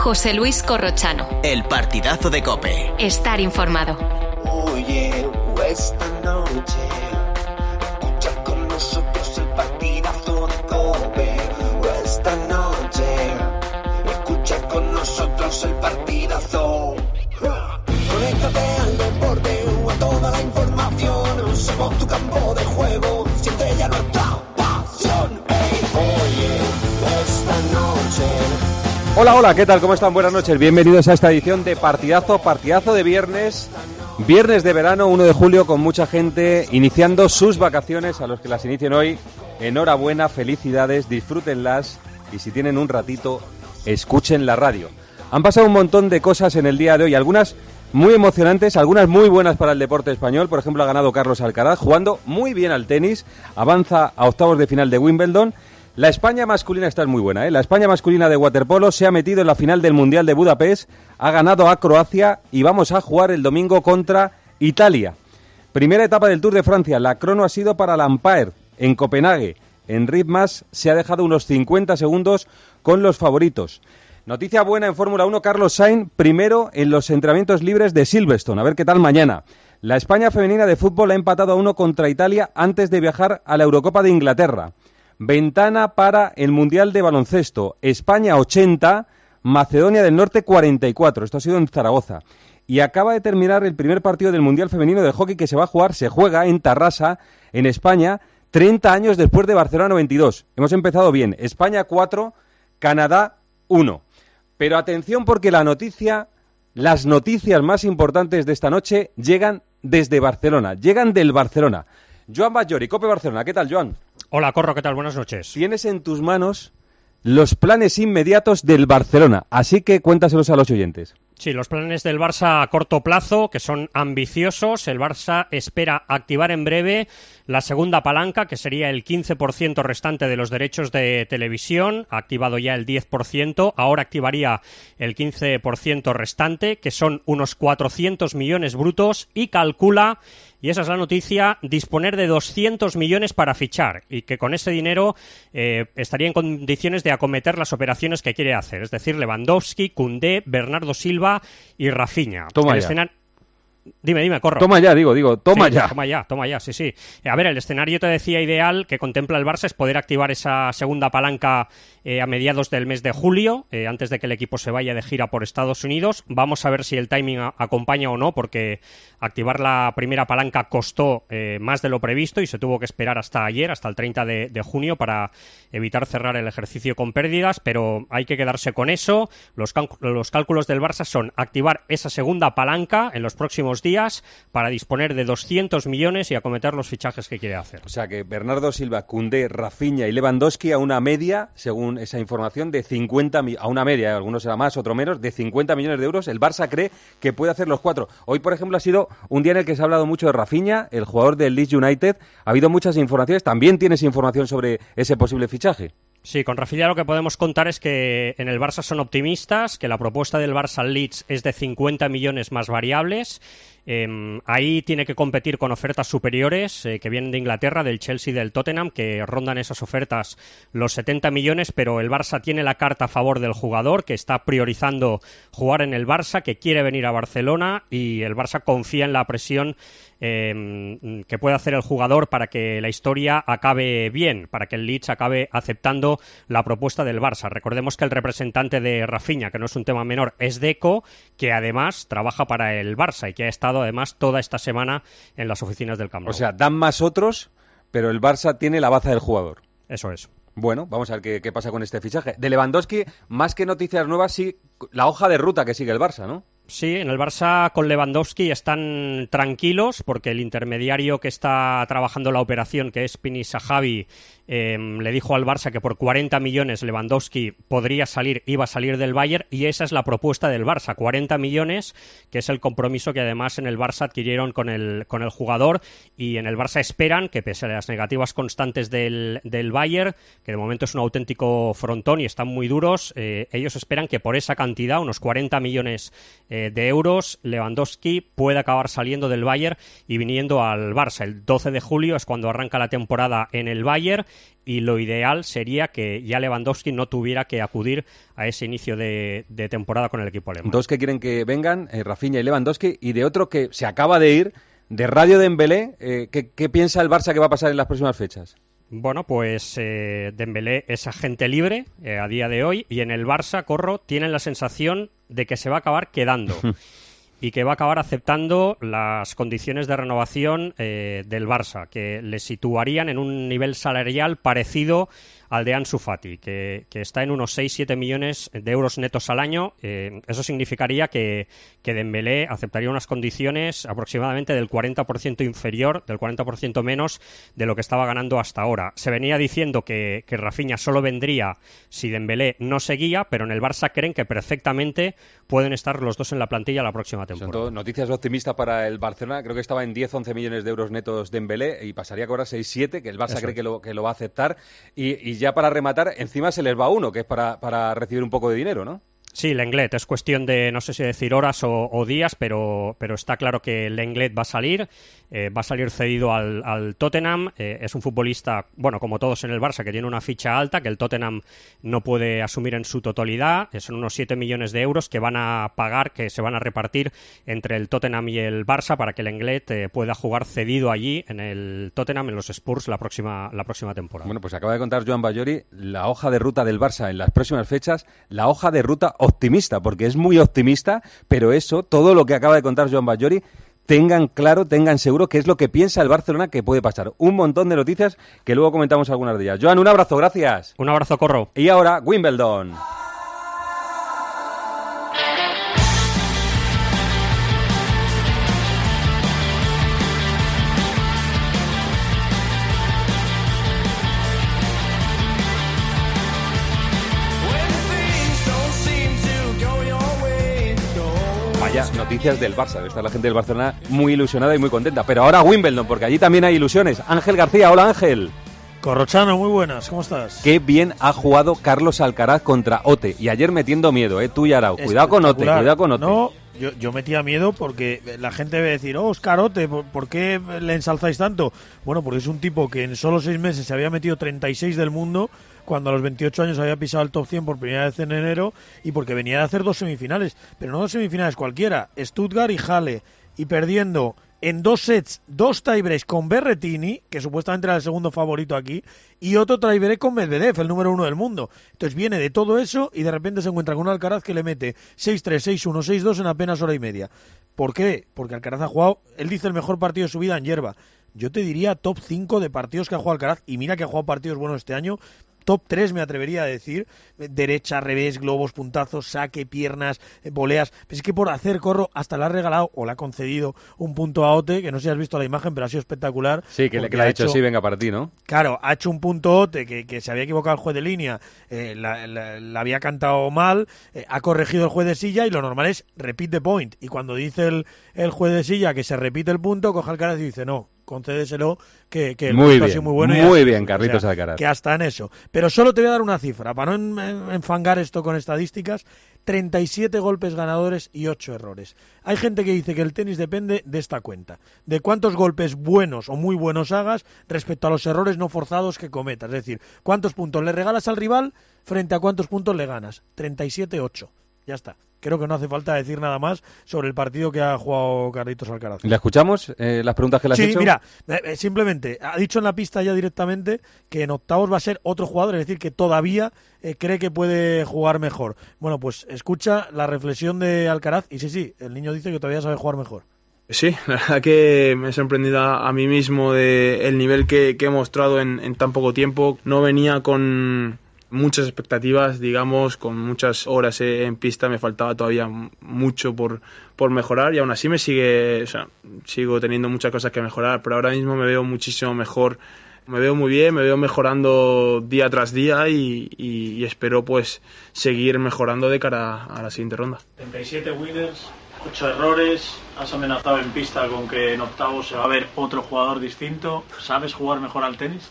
José Luis Corrochano. El partidazo de COPE. Estar informado. Oye, esta noche escucha con nosotros el partidazo de COPE. Esta noche escucha con nosotros el partidazo. Conéctate al deporte o a toda la información. Somos tu campo de juego, siente ya nuestra pasión. Oye, esta noche. Hola, ¿qué tal? ¿Cómo están? Buenas noches, bienvenidos a esta edición de partidazo de viernes de verano, 1 de julio, con mucha gente iniciando sus vacaciones. A los que las inicien hoy, enhorabuena, felicidades, disfrútenlas y si tienen un ratito, escuchen la radio. Han pasado un montón de cosas en el día de hoy, algunas muy emocionantes, algunas muy buenas para el deporte español. Por ejemplo, ha ganado Carlos Alcaraz, jugando muy bien al tenis, avanza a octavos de final de Wimbledon. La España masculina está muy buena, ¿eh? La España masculina de waterpolo se ha metido en la final del Mundial de Budapest, ha ganado a Croacia y vamos a jugar el domingo contra Italia. Primera etapa del Tour de Francia, la crono ha sido para Lampaert en Copenhague. En ritmas se ha dejado unos 50 segundos con los favoritos. Noticia buena en Fórmula 1, Carlos Sainz primero en los entrenamientos libres de Silverstone, a ver qué tal mañana. La España femenina de fútbol ha empatado a 1 contra Italia antes de viajar a la Eurocopa de Inglaterra. Ventana para el Mundial de Baloncesto. España 80, Macedonia del Norte 44. Esto ha sido en Zaragoza. Y acaba de terminar el primer partido del Mundial Femenino de Hockey que se juega en Tarrasa, en España, 30 años después de Barcelona 92. Hemos empezado bien. España 4, Canadá 1. Pero atención porque las noticias más importantes de esta noche llegan desde Barcelona, llegan del Barcelona. Joan Batllori, COPE Barcelona. ¿Qué tal, Joan? Hola, Corro, ¿qué tal? Buenas noches. Tienes en tus manos los planes inmediatos del Barcelona, así que cuéntaselos a los oyentes. Sí, los planes del Barça a corto plazo, que son ambiciosos. El Barça espera activar en breve la segunda palanca, que sería el 15% restante de los derechos de televisión. Ha activado ya el 10%, ahora activaría el 15% restante, que son unos 400 millones brutos, y calcula, y esa es la noticia, disponer de 200 millones para fichar, y que con ese dinero estaría en condiciones de acometer las operaciones que quiere hacer, es decir, Lewandowski, Koundé, Bernardo Silva y Rafinha. Toma ya. Dime, Corro. Toma ya, toma sí, ya. Toma ya, sí. A ver, el escenario, te decía, ideal que contempla el Barça es poder activar esa segunda palanca a mediados del mes de julio, antes de que el equipo se vaya de gira por Estados Unidos. Vamos a ver si el timing acompaña o no, porque activar la primera palanca costó más de lo previsto y se tuvo que esperar hasta ayer, hasta el 30 de junio, para evitar cerrar el ejercicio con pérdidas, pero hay que quedarse con eso. Los cálculos del Barça son activar esa segunda palanca en los próximos días para disponer de 200 millones y acometer los fichajes que quiere hacer. O sea que Bernardo Silva, Koundé, Rafinha y Lewandowski a una media, según esa información, de 50 a una media, algunos será más, otro menos, de 50 millones de euros. El Barça cree que puede hacer los 4. Hoy, por ejemplo, ha sido un día en el que se ha hablado mucho de Rafinha, el jugador del Leeds United. Ha habido muchas informaciones. ¿También tienes información sobre ese posible fichaje? Sí, con Rafinha lo que podemos contar es que en el Barça son optimistas, que la propuesta del Barça al Leeds es de 50 millones más variables. Ahí tiene que competir con ofertas superiores que vienen de Inglaterra, del Chelsea y del Tottenham, que rondan esas ofertas los 70 millones, pero el Barça tiene la carta a favor del jugador, que está priorizando jugar en el Barça, que quiere venir a Barcelona, y el Barça confía en la presión que puede hacer el jugador para que la historia acabe bien, para que el Leeds acabe aceptando la propuesta del Barça. Recordemos que el representante de Rafinha, que no es un tema menor, es Deco, que además trabaja para el Barça y que ha estado además toda esta semana en las oficinas del Camp Nou. O sea, dan más otros, pero el Barça tiene la baza del jugador. Eso es. Bueno, vamos a ver qué pasa con este fichaje. De Lewandowski, más que noticias nuevas, sí, la hoja de ruta que sigue el Barça, ¿no? Sí, en el Barça con Lewandowski están tranquilos porque el intermediario que está trabajando la operación, que es Pini Sahabi, le dijo al Barça que por 40 millones Lewandowski iba a salir del Bayern, y esa es la propuesta del Barça, 40 millones, que es el compromiso que además en el Barça adquirieron con el jugador, y en el Barça esperan que, pese a las negativas constantes del Bayern, que de momento es un auténtico frontón y están muy duros, ellos esperan que por esa cantidad, unos 40 millones de euros, Lewandowski puede acabar saliendo del Bayern y viniendo al Barça. El 12 de julio es cuando arranca la temporada en el Bayern y lo ideal sería que ya Lewandowski no tuviera que acudir a ese inicio de temporada con el equipo alemán. Dos que quieren que vengan, Rafinha y Lewandowski, y de otro que se acaba de ir, de Radio Dembélé. ¿Qué piensa el Barça que va a pasar en las próximas fechas? Bueno, pues Dembélé es agente libre a día de hoy y en el Barça, Corro, tienen la sensación de que se va a acabar quedando y que va a acabar aceptando las condiciones de renovación del Barça, que le situarían en un nivel salarial parecido al de Ansu Fati, que está en unos 6-7 millones de euros netos al año. Eso significaría que Dembélé aceptaría unas condiciones aproximadamente del 40% inferior, del 40% menos de lo que estaba ganando hasta ahora. Se venía diciendo que Rafinha solo vendría si Dembélé no seguía, pero en el Barça creen que perfectamente pueden estar los dos en la plantilla la próxima temporada. Son noticias optimistas para el Barcelona. Creo que estaba en 10-11 millones de euros netos Dembélé y pasaría a cobrar 6-7, que el Barça cree que lo va a aceptar. Y ya para rematar, encima se les va uno, que es para recibir un poco de dinero, ¿no? Sí, Lenglet, es cuestión de, no sé si decir horas o días, pero está claro que Lenglet va a salir cedido al Tottenham. Es un futbolista, bueno, como todos en el Barça, que tiene una ficha alta, que el Tottenham no puede asumir en su totalidad. Son unos 7 millones de euros que van a pagar, que se van a repartir entre el Tottenham y el Barça para que Lenglet pueda jugar cedido allí en el Tottenham, en los Spurs, la próxima temporada. Bueno, pues acaba de contar Joan Bajori la hoja de ruta del Barça en las próximas fechas, la hoja de ruta optimista, porque es muy optimista, pero eso, todo lo que acaba de contar Joan Bajori, tengan claro, tengan seguro qué es lo que piensa el Barcelona que puede pasar. Un montón de noticias que luego comentamos algunas de ellas. Joan, un abrazo, gracias. Un abrazo, Corro. Y ahora, Wimbledon. Vaya noticias del Barça. Está la gente del Barcelona muy ilusionada y muy contenta. Pero ahora Wimbledon, porque allí también hay ilusiones. Ángel García, hola Ángel. Corrochano, muy buenas, ¿cómo estás? Qué bien ha jugado Carlos Alcaraz contra Ote. Y ayer metiendo miedo, tú y Arau. Cuidado con Ote, cuidado con Ote. No, yo metía miedo porque la gente debe decir, Oscar Ote, ¿por qué le ensalzáis tanto? Bueno, porque es un tipo que en solo 6 meses se había metido 36 del mundo, cuando a los 28 años había pisado el top 100 por primera vez en enero, y porque venía de hacer 2 semifinales, pero no 2 semifinales cualquiera, Stuttgart y Halle, y perdiendo en 2 sets, 2 tiebreaks con Berrettini, que supuestamente era el segundo favorito aquí, y otro tiebreak con Medvedev, el número 1 del mundo. Entonces viene de todo eso y de repente se encuentra con un Alcaraz que le mete 6-3, 6-1, 6-2 en apenas hora y media. ¿Por qué? Porque Alcaraz ha jugado, él dice, el mejor partido de su vida en hierba. Yo te diría top 5 de partidos que ha jugado Alcaraz, y mira que ha jugado partidos buenos este año. Top 3 me atrevería a decir, derecha, revés, globos, puntazos, saque, piernas, voleas. Pues es que por hacer Corro hasta le ha regalado o le ha concedido un punto a Ote, que no sé si has visto la imagen, pero ha sido espectacular. Sí, que le ha dicho, sí, venga para ti, ¿no? Claro, ha hecho un punto Ote que se había equivocado el juez de línea, la había cantado mal, ha corregido el juez de silla y lo normal es repeat the point. Y cuando dice el juez de silla que se repite el punto, coge Alcaraz y dice no, concédeselo, que el punto ha sido muy bueno. Muy bien, Carlitos Alcaraz. Que hasta en eso. Pero solo te voy a dar una cifra, para no enfangar esto con estadísticas: 37 golpes ganadores y 8 errores. Hay gente que dice que el tenis depende de esta cuenta, de cuántos golpes buenos o muy buenos hagas respecto a los errores no forzados que cometas. Es decir, cuántos puntos le regalas al rival frente a cuántos puntos le ganas. 37-8. Ya está. Creo que no hace falta decir nada más sobre el partido que ha jugado Carlitos Alcaraz. ¿Le escuchamos las preguntas que le has hecho? Sí, mira, simplemente ha dicho en la pista ya directamente que en octavos va a ser otro jugador, es decir, que todavía cree que puede jugar mejor. Bueno, pues escucha la reflexión de Alcaraz y sí, el niño dice que todavía sabe jugar mejor. Sí, la verdad que me he sorprendido a mí mismo de el nivel que he mostrado en tan poco tiempo. No venía con muchas expectativas, digamos, con muchas horas en pista, me faltaba todavía mucho por mejorar y aún así sigo teniendo muchas cosas que mejorar, pero ahora mismo me veo muchísimo mejor, me veo muy bien, me veo mejorando día tras día y espero pues seguir mejorando de cara a la siguiente ronda. 37 winners, 8 errores, has amenazado en pista con que en octavos se va a ver otro jugador distinto. ¿Sabes jugar mejor al tenis?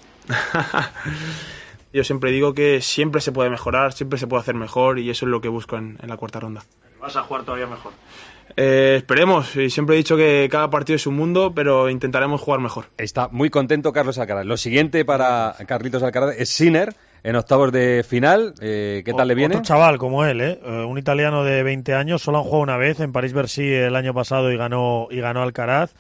Yo siempre digo que siempre se puede mejorar, siempre se puede hacer mejor y eso es lo que busco en la cuarta ronda. Vas a jugar todavía mejor. Esperemos, y siempre he dicho que cada partido es un mundo, pero intentaremos jugar mejor. Está muy contento Carlos Alcaraz. Lo siguiente para Carlitos Alcaraz es Sinner en octavos de final. ¿Qué tal le viene? Otro chaval como él, un italiano de 20 años, solo han jugado una vez en París-Bercy el año pasado y ganó Alcaraz.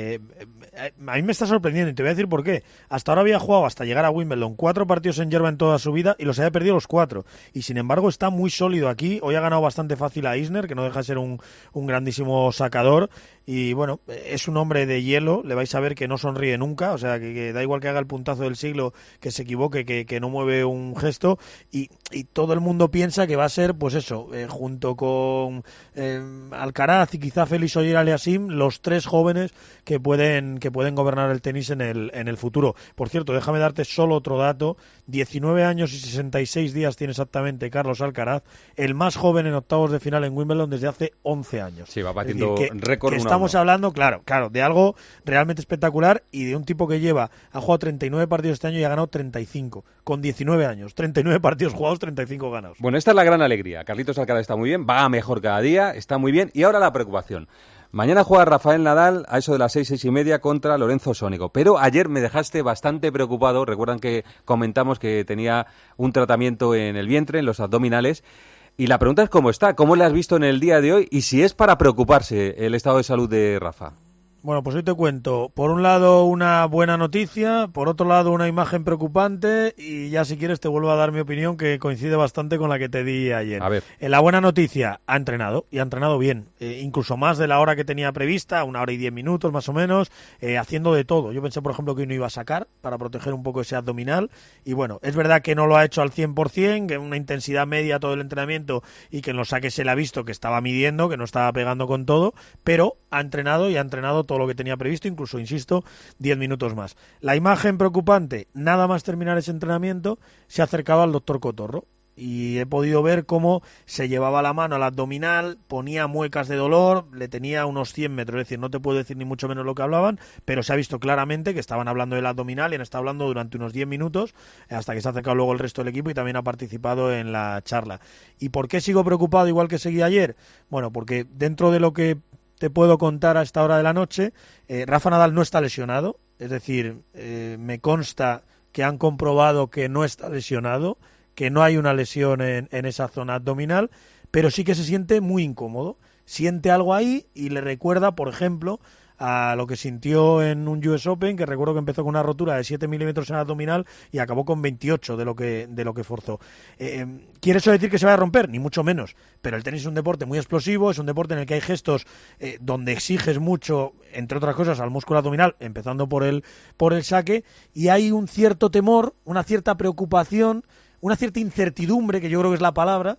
A mí me está sorprendiendo y te voy a decir por qué. Hasta ahora había jugado, hasta llegar a Wimbledon, 4 partidos en hierba en toda su vida y los había perdido los 4. Y sin embargo está muy sólido aquí. Hoy ha ganado bastante fácil a Isner, que no deja de ser un grandísimo sacador. Y bueno, es un hombre de hielo, le vais a ver que no sonríe nunca, o sea, que da igual que haga el puntazo del siglo, que se equivoque, que no mueve un gesto, y todo el mundo piensa que va a ser, pues eso, junto con Alcaraz y quizá Félix Auger-Aliassime, los 3 jóvenes que pueden gobernar el tenis en el futuro. Por cierto, déjame darte solo otro dato: 19 años y 66 días tiene exactamente Carlos Alcaraz, el más joven en octavos de final en Wimbledon desde hace 11 años. Sí, va batiendo récord. Estamos hablando, claro, de algo realmente espectacular y de un tipo que ha jugado 39 partidos este año y ha ganado 35, con 19 años, 39 partidos jugados, 35 ganados. Bueno, esta es la gran alegría. Carlitos Alcaraz está muy bien, va mejor cada día, está muy bien. Y ahora la preocupación. Mañana juega Rafael Nadal a eso de las 6:30 contra Lorenzo Sónego. Pero ayer me dejaste bastante preocupado. Recuerdan que comentamos que tenía un tratamiento en el vientre, en los abdominales. Y la pregunta es cómo está, cómo le has visto en el día de hoy y si es para preocuparse el estado de salud de Rafa. Bueno, pues hoy te cuento, por un lado una buena noticia, por otro lado una imagen preocupante y ya si quieres te vuelvo a dar mi opinión que coincide bastante con la que te di ayer. A ver. La buena noticia, ha entrenado y ha entrenado bien, incluso más de la hora que tenía prevista, 1 hora y 10 minutos más o menos, haciendo de todo. Yo pensé, por ejemplo, que hoy no iba a sacar para proteger un poco ese abdominal y bueno, es verdad que no lo ha hecho al 100%, que una intensidad media todo el entrenamiento y que en los saques se le ha visto que estaba midiendo, que no estaba pegando con todo, pero ha entrenado y ha entrenado todo lo que tenía previsto, incluso, insisto, 10 minutos más. La imagen preocupante, nada más terminar ese entrenamiento, se ha acercado al doctor Cotorro y he podido ver cómo se llevaba la mano al abdominal, ponía muecas de dolor, le tenía unos 100 metros, es decir, no te puedo decir ni mucho menos lo que hablaban, pero se ha visto claramente que estaban hablando del abdominal y han estado hablando durante unos 10 minutos, hasta que se ha acercado luego el resto del equipo y también ha participado en la charla. ¿Y por qué sigo preocupado igual que seguí ayer? Bueno, porque dentro de lo que te puedo contar a esta hora de la noche, Rafa Nadal no está lesionado, es decir, me consta que han comprobado que no está lesionado, que no hay una lesión en esa zona abdominal, pero sí que se siente muy incómodo, siente algo ahí y le recuerda, por ejemplo, a lo que sintió en un US Open, que recuerdo que empezó con una rotura de 7 milímetros en el abdominal y acabó con 28 de lo que forzó. ¿Quiere eso decir que se va a romper? Ni mucho menos, pero el tenis es un deporte muy explosivo, es un deporte en el que hay gestos donde exiges mucho, entre otras cosas, al músculo abdominal, empezando por el saque, y hay un cierto temor, una cierta preocupación, una cierta incertidumbre, que yo creo que es la palabra,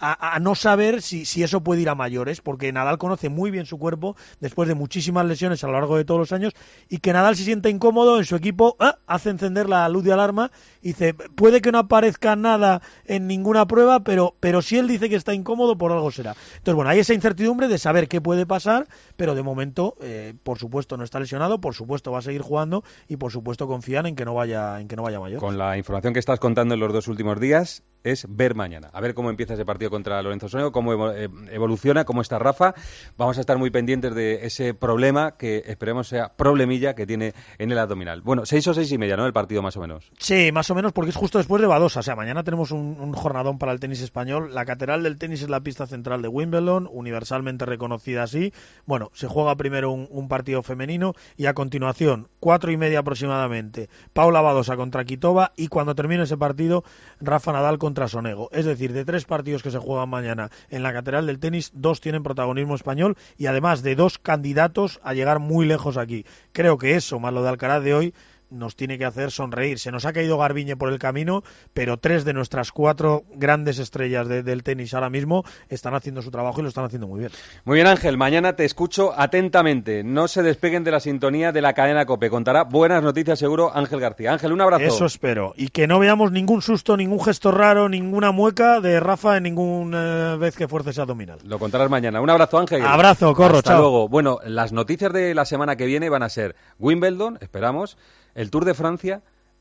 a no saber si eso puede ir a mayores, porque Nadal conoce muy bien su cuerpo después de muchísimas lesiones a lo largo de todos los años, y que Nadal se sienta incómodo en su equipo, hace encender la luz de alarma y dice, puede que no aparezca nada en ninguna prueba, pero si él dice que está incómodo, por algo será. Entonces, bueno, hay esa incertidumbre de saber qué puede pasar, pero de momento, por supuesto, no está lesionado, por supuesto va a seguir jugando y por supuesto confían en que no vaya a mayor. Con la información que estás contando en los 2 últimos días, es ver mañana, a ver cómo empieza ese partido contra Lorenzo Sónego, cómo evoluciona, cómo está Rafa. Vamos a estar muy pendientes de ese problema, que esperemos sea problemilla, que tiene en el abdominal. Bueno, 6 o 6:30, ¿no? El partido más o menos. Sí, más o menos, porque es justo después de Badosa. O sea, mañana tenemos un jornadón para el tenis español. La catedral del tenis es la pista central de Wimbledon, universalmente reconocida así. Bueno, se juega primero un partido femenino y a continuación, 4:30 aproximadamente, Paula Badosa contra Kvitova, y cuando termine ese partido, Rafa Nadal contra Sonego. Es decir, de 3 partidos que se juegan mañana en la catedral del tenis, 2 tienen protagonismo español y además de 2 candidatos a llegar muy lejos aquí. Creo que eso, más lo de Alcaraz de hoy, nos tiene que hacer sonreír. Se nos ha caído Garbiñe por el camino, pero 3 de nuestras 4 grandes estrellas del tenis ahora mismo están haciendo su trabajo y lo están haciendo muy bien. Muy bien, Ángel, mañana te escucho atentamente. No se despeguen de la sintonía de la cadena COPE. Contará buenas noticias seguro Ángel García. Ángel, un abrazo. Eso espero. Y que no veamos ningún susto, ningún gesto raro, ninguna mueca de Rafa en ninguna vez que fuerce ese abdominal. Lo contarás mañana. Un abrazo, Ángel. Abrazo, corro, Hasta chao. luego. Bueno, las noticias de la semana que viene van a ser Wimbledon, esperamos, el Tour de Francia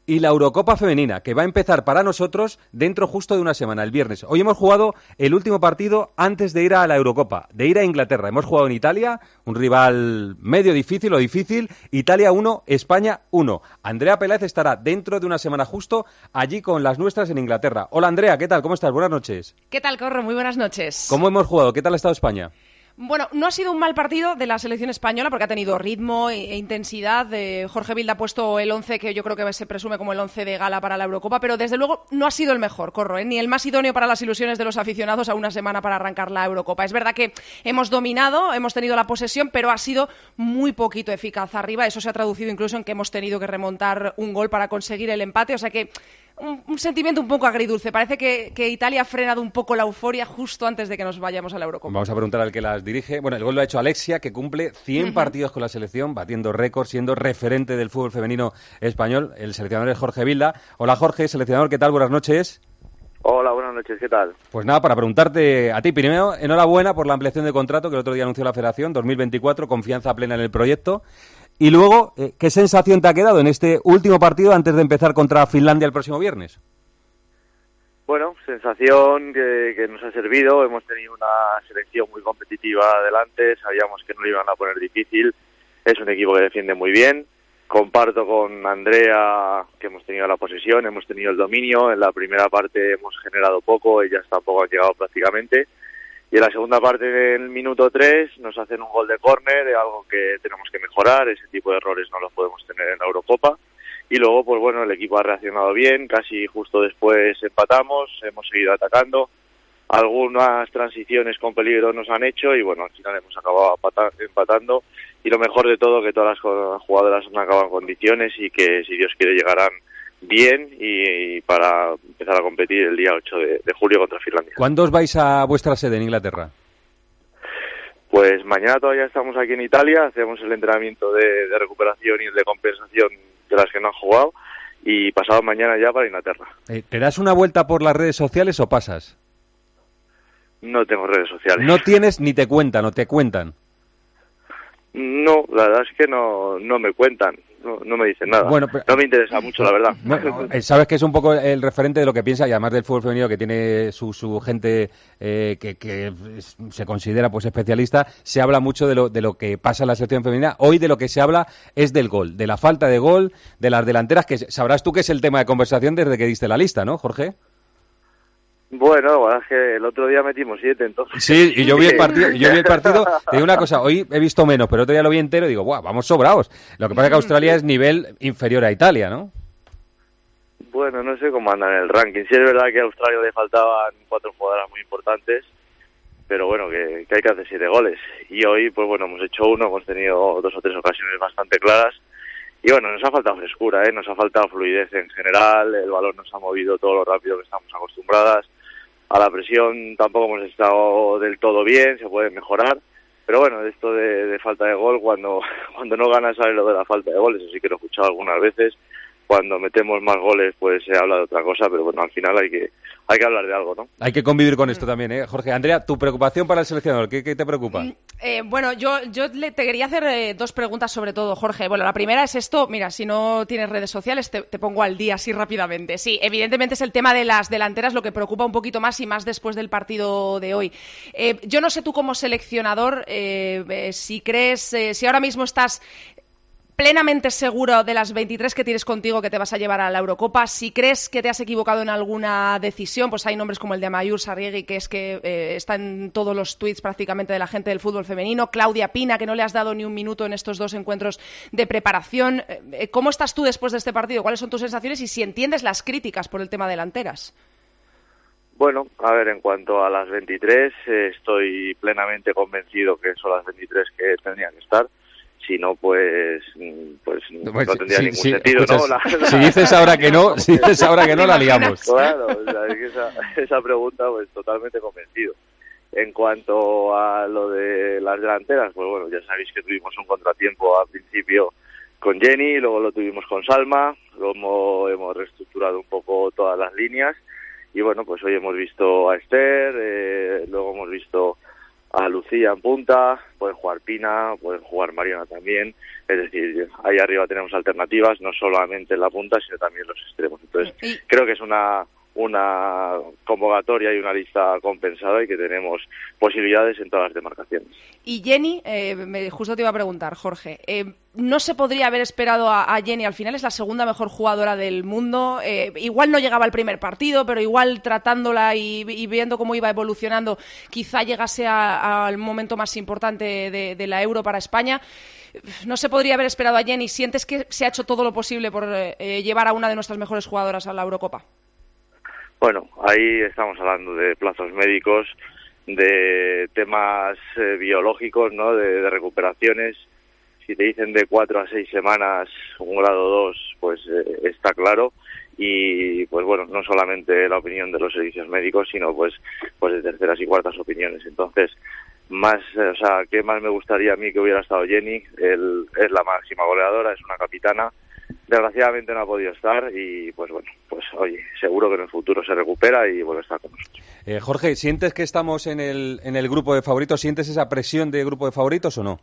y la Eurocopa femenina, que va a empezar para nosotros dentro justo de una semana, el viernes. Hoy hemos jugado el último partido antes de ir a la Eurocopa, de ir a Inglaterra. Hemos jugado en Italia, un rival medio difícil o difícil, Italia 1, España 1. Andrea Peláez estará dentro de una semana justo allí con las nuestras en Inglaterra. Hola Andrea, ¿qué tal? ¿Cómo estás? Buenas noches. ¿Qué tal, Corro? Muy buenas noches. ¿Cómo hemos jugado? ¿Qué tal ha estado España? Bueno, no ha sido un mal partido de la selección española porque ha tenido ritmo e intensidad. Jorge Vilda ha puesto el 11 que yo creo que se presume como el 11 de gala para la Eurocopa, pero desde luego no ha sido el mejor, Corro, ni el más idóneo para las ilusiones de los aficionados a una semana para arrancar la Eurocopa. Es verdad que hemos dominado, hemos tenido la posesión, pero ha sido muy poquito eficaz arriba. Eso se ha traducido incluso en que hemos tenido que remontar un gol para conseguir el empate, o sea que un sentimiento un poco agridulce. Parece que Italia ha frenado un poco la euforia justo antes de que nos vayamos a la Eurocopa. Vamos a preguntar al que las dirige. Bueno, el gol lo ha hecho Alexia, que cumple 100 partidos con la selección, batiendo récords, siendo referente del fútbol femenino español. El seleccionador es Jorge Vilda. Hola Jorge, seleccionador, ¿qué tal? Buenas noches. Hola, buenas noches, ¿qué tal? Pues nada, para preguntarte a ti, primero, enhorabuena por la ampliación de contrato que el otro día anunció la Federación, 2024, confianza plena en el proyecto. Y luego, ¿qué sensación te ha quedado en este último partido antes de empezar contra Finlandia el próximo viernes? Bueno, sensación que nos ha servido. Hemos tenido una selección muy competitiva adelante, sabíamos que no lo iban a poner difícil. Es un equipo que defiende muy bien. Comparto con Andrea que hemos tenido la posesión, hemos tenido el dominio. En la primera parte hemos generado poco, ellas tampoco han llegado prácticamente. Y en la segunda parte, en el minuto 3, nos hacen un gol de córner, algo que tenemos que mejorar. Ese tipo de errores no los podemos tener en la Eurocopa. Y luego, pues bueno, el equipo ha reaccionado bien, casi justo después empatamos, hemos seguido atacando. Algunas transiciones con peligro nos han hecho y bueno, al final hemos acabado empatando. Y lo mejor de todo, que todas las jugadoras han acabado en condiciones y que, si Dios quiere, llegarán bien y para empezar a competir el día 8 de julio contra Finlandia. ¿Cuándo os vais a vuestra sede en Inglaterra? Pues mañana todavía estamos aquí en Italia, hacemos el entrenamiento de recuperación y el de compensación de las que no han jugado y pasado mañana ya para Inglaterra. ¿Te das una vuelta por las redes sociales o pasas? No tengo redes sociales. ¿No tienes ni te cuentan o te cuentan? No, la verdad es que no me cuentan, no me dicen nada. Bueno, pero, no me interesa mucho, la verdad. Bueno, sabes que es un poco el referente de lo que piensa, y además del fútbol femenino, que tiene su gente que se considera pues especialista. Se habla mucho de lo que pasa en la selección femenina. Hoy de lo que se habla es del gol, de la falta de gol, de las delanteras, que sabrás tú que es el tema de conversación desde que diste la lista, ¿no, Jorge? Bueno, es que el otro día metimos 7, entonces... Sí, y yo vi el partido, te digo una cosa, hoy he visto menos, pero otro día lo vi entero y digo, ¡buah, vamos sobrados! Lo que pasa es que Australia es nivel inferior a Italia, ¿no? Bueno, no sé cómo andan en el ranking. Sí es verdad que a Australia le faltaban 4 jugadoras muy importantes, pero bueno, que hay que hacer 7 goles. Y hoy, pues bueno, hemos hecho 1, hemos tenido 2 o 3 ocasiones bastante claras. Y bueno, nos ha faltado frescura, nos ha faltado fluidez en general, el balón nos ha movido todo lo rápido que estamos acostumbradas. A la presión tampoco hemos estado del todo bien, se puede mejorar, pero bueno, esto de falta de gol, cuando no ganas sale lo de la falta de goles, así que lo he escuchado algunas veces. Cuando metemos más goles pues se habla de otra cosa, pero bueno, al final hay que hablar de algo, ¿no? Hay que convivir con esto también, ¿eh? Jorge, Andrea, tu preocupación para el seleccionador, ¿qué te preocupa? Bueno, yo te quería hacer 2 preguntas sobre todo, Jorge. Bueno, la primera es esto, mira, si no tienes redes sociales te pongo al día así rápidamente. Sí, evidentemente es el tema de las delanteras lo que preocupa un poquito más y más después del partido de hoy. Yo no sé tú como seleccionador si crees, si ahora mismo estás plenamente seguro de las 23 que tienes contigo que te vas a llevar a la Eurocopa. Si crees que te has equivocado en alguna decisión, pues hay nombres como el de Mayur Sarriegui, que es que está en todos los tweets prácticamente de la gente del fútbol femenino, Claudia Pina, que no le has dado ni un minuto en estos 2 encuentros de preparación. ¿Cómo estás tú después de este partido? ¿Cuáles son tus sensaciones y si entiendes las críticas por el tema de delanteras? Bueno, a ver, en cuanto a las 23, estoy plenamente convencido que son las 23 que tendrían que estar. Si no, pues no tendría ningún sentido, escuchas, ¿no? Si dices ahora que no, la liamos. Claro, o sea, es que esa pregunta, pues totalmente convencido. En cuanto a lo de las delanteras, pues bueno, ya sabéis que tuvimos un contratiempo al principio con Jenny, luego lo tuvimos con Salma, luego hemos reestructurado un poco todas las líneas y bueno, pues hoy hemos visto a Esther, luego hemos visto a Lucía en punta, puede jugar Pina, puede jugar Mariona también. Es decir, ahí arriba tenemos alternativas, no solamente en la punta, sino también en los extremos. Entonces, creo que es una convocatoria y una lista compensada y que tenemos posibilidades en todas las demarcaciones. Y Jenny, justo te iba a preguntar, Jorge, ¿no se podría haber esperado a Jenny? Al final es la segunda mejor jugadora del mundo, igual no llegaba al primer partido, pero igual tratándola y viendo cómo iba evolucionando, quizá llegase al momento más importante de la Euro para España. ¿No se podría haber esperado a Jenny? ¿Sientes que se ha hecho todo lo posible por llevar a una de nuestras mejores jugadoras a la Eurocopa? Bueno, ahí estamos hablando de plazos médicos, de temas biológicos, ¿no? De recuperaciones. Si te dicen de 4 a 6 semanas, un grado 2, pues está claro. Y pues bueno, no solamente la opinión de los servicios médicos, sino pues de terceras y cuartas opiniones. Entonces, ¿qué más me gustaría a mí que hubiera estado Jenny? Es la máxima goleadora, es una capitana. Desgraciadamente no ha podido estar y pues bueno, pues oye, seguro que en el futuro se recupera y vuelve a estar con nosotros. Jorge, ¿sientes que estamos en el grupo de favoritos? ¿Sientes esa presión de grupo de favoritos o no?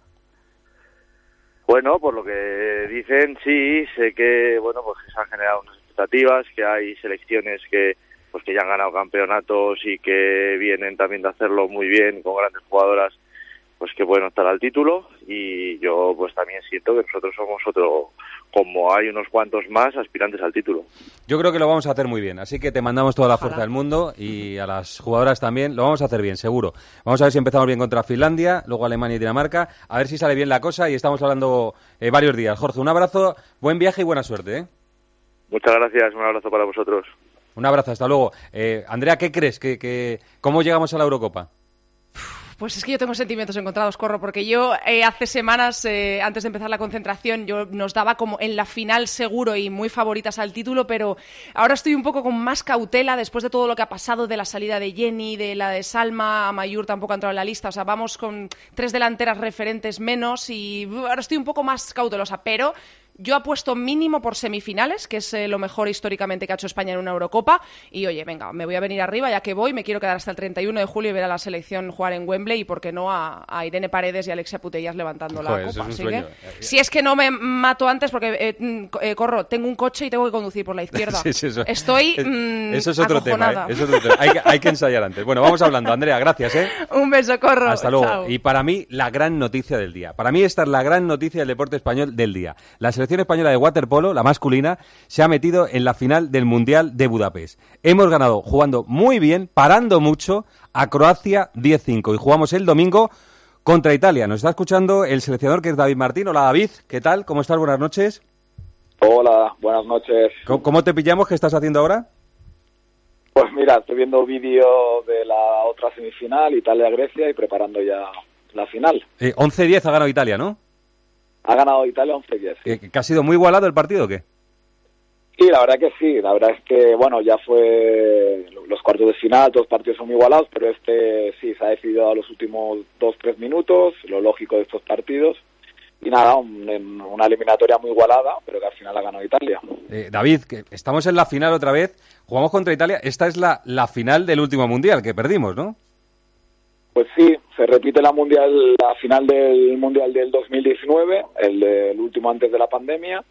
Bueno, por lo que dicen, sí, sé que bueno, pues que se han generado unas expectativas, que hay selecciones que ya han ganado campeonatos y que vienen también de hacerlo muy bien con grandes jugadoras, pues que pueden optar al título, y yo pues también siento que nosotros somos otro, como hay unos cuantos más aspirantes al título. Yo creo que lo vamos a hacer muy bien, así que te mandamos toda la fuerza del mundo y a las jugadoras también, lo vamos a hacer bien, seguro. Vamos a ver si empezamos bien contra Finlandia, luego Alemania y Dinamarca, a ver si sale bien la cosa y estamos hablando varios días. Jorge, un abrazo, buen viaje y buena suerte, ¿eh? Muchas gracias, un abrazo para vosotros. Un abrazo, hasta luego. Andrea, ¿qué crees? ¿Cómo llegamos a la Eurocopa? Pues es que yo tengo sentimientos encontrados, Corro, porque yo hace semanas, antes de empezar la concentración, yo nos daba como en la final seguro y muy favoritas al título, pero ahora estoy un poco con más cautela después de todo lo que ha pasado, de la salida de Jenny, de la de Salma, Amayur tampoco ha entrado en la lista, o sea, vamos con 3 delanteras referentes menos y ahora estoy un poco más cautelosa, pero yo apuesto mínimo por semifinales, que es lo mejor históricamente que ha hecho España en una Eurocopa. Y oye, venga, me voy a venir arriba, ya que voy, me quiero quedar hasta el 31 de julio y ver a la selección jugar en Wembley y, por qué no, a Irene Paredes y Alexia Putellas levantando la copa. Así que, si es que no me mato antes, porque, Corro, tengo un coche y tengo que conducir por la izquierda. Sí, eso. Estoy eso es otro tema, ¿eh? Eso es otro tema. Hay que ensayar antes. Bueno, vamos hablando. Andrea, gracias, ¿eh? Un beso, Corro. Hasta luego. Chao. Y para mí, la gran noticia del día. Para mí esta es la gran noticia del deporte español del día. La selección española de waterpolo, la masculina, se ha metido en la final del Mundial de Budapest. Hemos ganado jugando muy bien, parando mucho, a Croacia 10-5 y jugamos el domingo contra Italia. Nos está escuchando el seleccionador, que es David Martín. Hola, David, ¿qué tal? ¿Cómo estás? Buenas noches. Hola, buenas noches. ¿Cómo te pillamos? ¿Qué estás haciendo ahora? Pues mira, estoy viendo vídeo de la otra semifinal, Italia-Grecia, y preparando ya la final. 11-10 ha ganado Italia, ¿no? Ha ganado Italia 11-10. Sí. ¿Que ha sido muy igualado el partido o qué? Sí, la verdad que sí. La verdad es que, bueno, ya fue los cuartos de final, todos los partidos son muy igualados, pero este sí, se ha decidido a los últimos 2-3 minutos, lo lógico de estos partidos. Y nada, una eliminatoria muy igualada, pero que al final ha ganado Italia. David, que estamos en la final otra vez, jugamos contra Italia. Esta es la final del último Mundial, que perdimos, ¿no? Pues sí, se repite la final del Mundial del 2019, el último antes de la pandemia.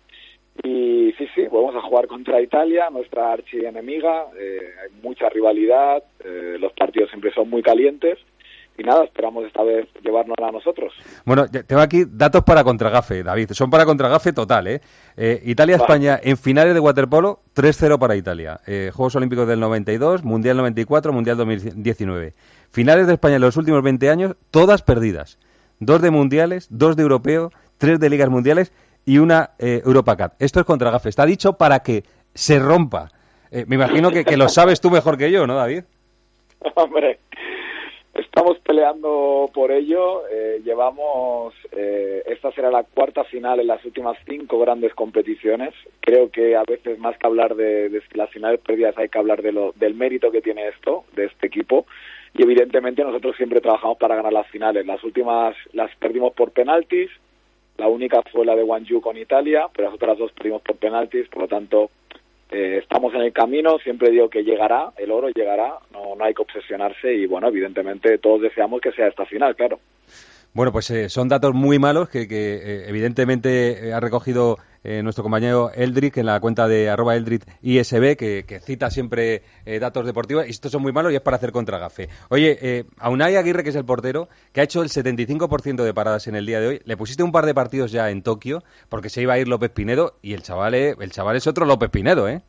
Y sí, vamos a jugar contra Italia, nuestra archienemiga. Hay mucha rivalidad, los partidos siempre son muy calientes. Y nada, esperamos esta vez llevárnosla a nosotros. Bueno, tengo aquí datos para contragafe, David. Son para contragafe total, ¿eh? Italia-España en finales de waterpolo, 3-0 para Italia. Juegos Olímpicos del 92, Mundial 94, Mundial 2019. Finales de España en los últimos 20 años, todas perdidas. 2 de mundiales, 2 de europeo, 3 de ligas mundiales y una Europa Cup. Esto es contragafe. Está dicho para que se rompa. Me imagino que lo sabes tú mejor que yo, ¿no, David? Hombre, estamos peleando por ello. Llevamos, esta será la cuarta final en las últimas 5 grandes competiciones. Creo que a veces, más que hablar de las finales perdidas, hay que hablar del mérito que tiene de este equipo. Y evidentemente nosotros siempre trabajamos para ganar las finales. Las últimas las perdimos por penaltis. La única fue la de Gwangju con Italia, pero las otras 2 perdimos por penaltis. Por lo tanto, estamos en el camino. Siempre digo que llegará, el oro llegará. no hay que obsesionarse y, bueno, evidentemente todos deseamos que sea esta final, claro. Bueno, pues son datos muy malos que evidentemente ha recogido nuestro compañero Eldrick en la cuenta de @EldrickISB, que cita siempre datos deportivos, y estos son muy malos y es para hacer contragafe. Oye, a Unai Aguirre, que es el portero, que ha hecho el 75% de paradas en el día de hoy, le pusiste un par de partidos ya en Tokio, porque se iba a ir López Pinedo, y el chaval es otro López Pinedo, ¿eh?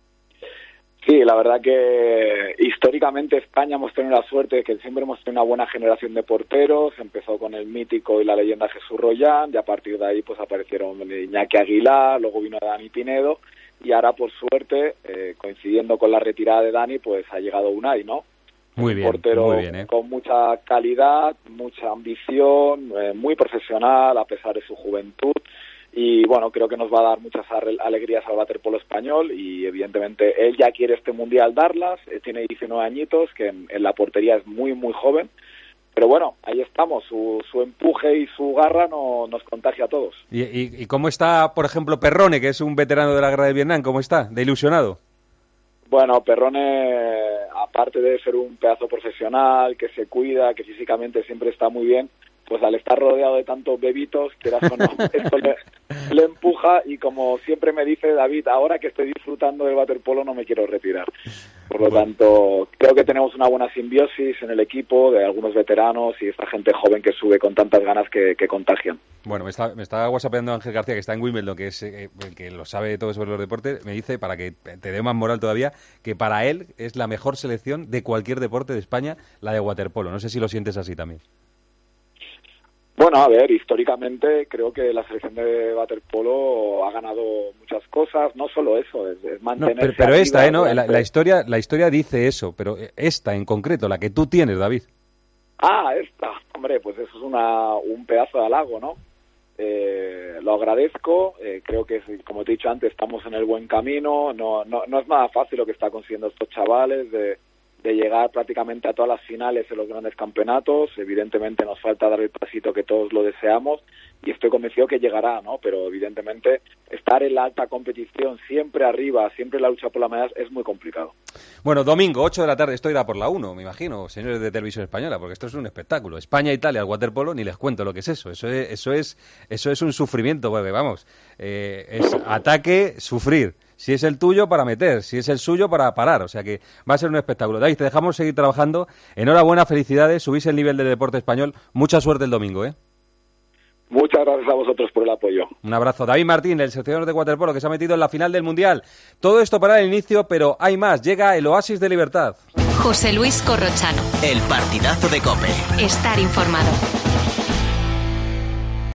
Sí, la verdad que históricamente España hemos tenido la suerte de que siempre hemos tenido una buena generación de porteros. Empezó con el mítico y la leyenda Jesús Royán, y a partir de ahí pues aparecieron Iñaki Aguilar, luego vino Dani Pinedo, y ahora por suerte, coincidiendo con la retirada de Dani, pues ha llegado Unai, ¿no? Muy bien, un portero muy bien, con mucha calidad, mucha ambición, muy profesional a pesar de su juventud. Y bueno, creo que nos va a dar muchas alegrías al waterpolo español, y evidentemente él ya quiere este mundial darlas, tiene 19 añitos, que en la portería es muy muy joven, pero bueno, ahí estamos, su empuje y su garra nos contagia a todos. ¿Y cómo está, por ejemplo, Perrone, que es un veterano de la guerra de Vietnam? ¿Cómo está? ¿De ilusionado? Bueno, Perrone, aparte de ser un pedazo profesional, que se cuida, que físicamente siempre está muy bien, pues al estar rodeado de tantos bebitos, quieras o no, esto le empuja, y como siempre me dice David, ahora que estoy disfrutando del waterpolo no me quiero retirar. Por lo tanto, creo que tenemos una buena simbiosis en el equipo, de algunos veteranos y esta gente joven que sube con tantas ganas que contagian. Bueno, me está whatsappeando Ángel García, que está en Wimbledon, que es el que lo sabe todo sobre los deportes. Me dice, para que te dé más moral todavía, que para él es la mejor selección de cualquier deporte de España, la de waterpolo. No sé si lo sientes así también. Bueno, a ver, históricamente creo que la selección de waterpolo ha ganado muchas cosas, no solo eso, es mantenerse. No, pero esta, ¿no? La historia dice eso, pero esta en concreto, la que tú tienes, David. Ah, esta, hombre, pues eso es un pedazo de halago, ¿no? Lo agradezco, creo que, como te he dicho antes, estamos en el buen camino, no es nada fácil lo que está consiguiendo estos chavales de llegar prácticamente a todas las finales en los grandes campeonatos. Evidentemente nos falta dar el pasito que todos lo deseamos, y estoy convencido que llegará, ¿no? Pero evidentemente estar en la alta competición, siempre arriba, siempre en la lucha por la medalla, es muy complicado. Bueno, domingo, 8 de la tarde, esto irá por la 1, me imagino, señores de Televisión Española, porque esto es un espectáculo. España-Italia al waterpolo, ni les cuento lo que es eso. Eso es un sufrimiento, porque vamos, es ataque, sufrir. Si es el tuyo, para meter. Si es el suyo, para parar. O sea que va a ser un espectáculo. David, te dejamos seguir trabajando. Enhorabuena, felicidades. Subís el nivel del deporte español. Mucha suerte el domingo, ¿eh? Muchas gracias a vosotros por el apoyo. Un abrazo. David Martín, el seleccionador de waterpolo, que se ha metido en la final del Mundial. Todo esto para el inicio, pero hay más. Llega el Oasis de Libertad. José Luis Corrochano. El partidazo de COPE. Estar informado.